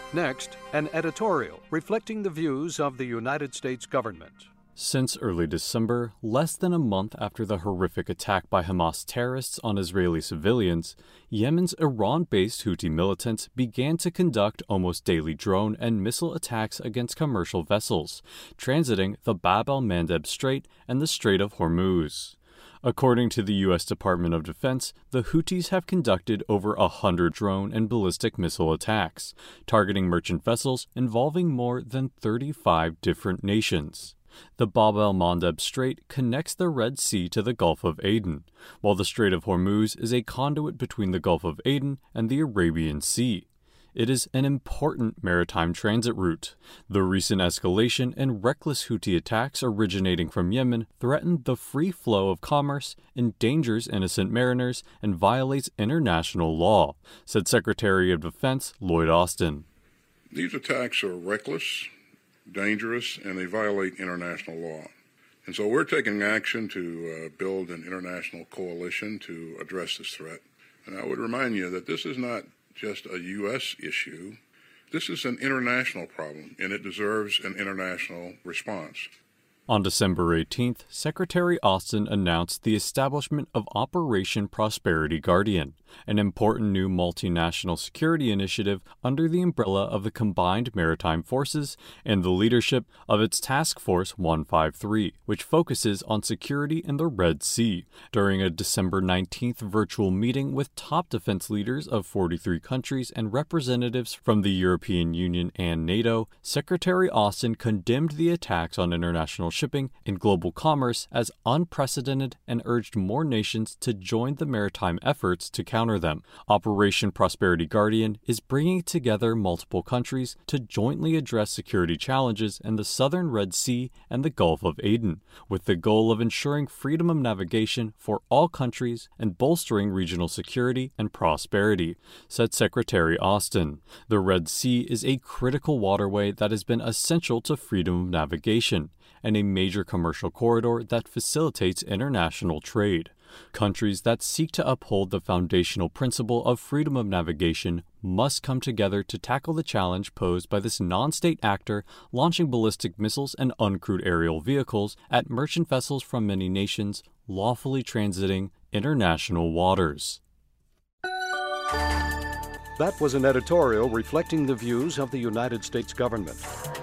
Next, an editorial reflecting the views of the United States government. Since early December, less than a month after the horrific attack by Hamas terrorists on Israeli civilians, Yemen's Iran-based Houthi militants began to conduct almost daily drone and missile attacks against commercial vessels, transiting the Bab el-Mandeb Strait and the Strait of Hormuz. According to the U.S. Department of Defense, the Houthis have conducted over 100 drone and ballistic missile attacks, targeting merchant vessels involving more than 35 different nations. The Bab el-Mandeb Strait connects the Red Sea to the Gulf of Aden, while the Strait of Hormuz is a conduit between the Gulf of Aden and the Arabian Sea. It is an important maritime transit route. The recent escalation and reckless Houthi attacks originating from Yemen threaten the free flow of commerce, endangers innocent mariners, and violates international law, said Secretary of Defense Lloyd Austin. These attacks are reckless, dangerous, and they violate international law. And so we're taking action to build an international coalition to address this threat. And I would remind you that this is not just a U.S. issue. This is an international problem, and it deserves an international response. On December 18th, Secretary Austin announced the establishment of Operation Prosperity Guardian, an important new multinational security initiative under the umbrella of the Combined Maritime Forces and the leadership of its Task Force 153, which focuses on security in the Red Sea. During a December 19th virtual meeting with top defense leaders of 43 countries and representatives from the European Union and NATO, Secretary Austin condemned the attacks on international shipping and global commerce as unprecedented and urged more nations to join the maritime efforts to counter them. Operation Prosperity Guardian is bringing together multiple countries to jointly address security challenges in the southern Red Sea and the Gulf of Aden, with the goal of ensuring freedom of navigation for all countries and bolstering regional security and prosperity, said Secretary Austin. The Red Sea is a critical waterway that has been essential to freedom of navigation and a major commercial corridor that facilitates international trade. Countries that seek to uphold the foundational principle of freedom of navigation must come together to tackle the challenge posed by this non-state actor launching ballistic missiles and uncrewed aerial vehicles at merchant vessels from many nations lawfully transiting international waters. That was an editorial reflecting the views of the United States government.